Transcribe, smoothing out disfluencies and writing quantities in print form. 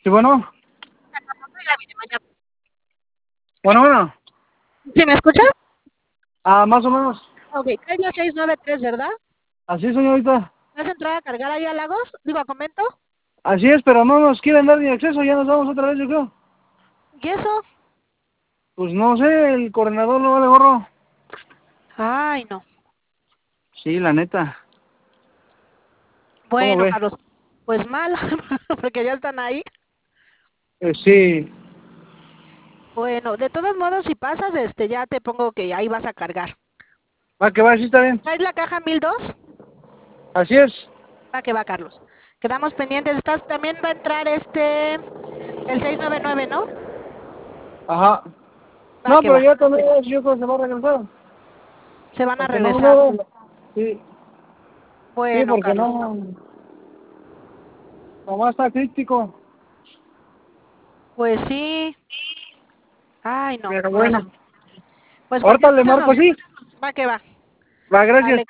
Sí, bueno. Bueno. ¿Sí me escucha? Más o menos. Ok, calle 693, ¿verdad? Así, señorita. ¿Vas a entrar a cargar ahí a Lagos? Digo, a Convento. Así es, pero no nos quieren dar ni acceso, ya nos vamos otra vez, yo creo. ¿Y eso? Pues no sé, el coordinador no vale gorro. Ay, no. Sí, la neta. ¿Cómo Bueno, ve? Carlos, pues mal, porque ya están ahí. Sí. Bueno, de todos modos, si pasas, ya te pongo que ahí vas a cargar. Va, que va, sí está bien. ¿Traes la caja 1002? Así es. Va que va, Carlos. Quedamos pendientes. También va a entrar el 699, ¿no? Ajá. Va No, que pero va. ya también yo creo que se va a regresar. Se van a Porque no, regresar. no. Sí. Sí, Bueno, porque Carlos. no. Nomás está crítico. Pues sí. Ay, no. Pero Ahora bueno. sí. Pues Ahorita cualquier le cosa marco nos... así. Va que va. Va, gracias. Vale.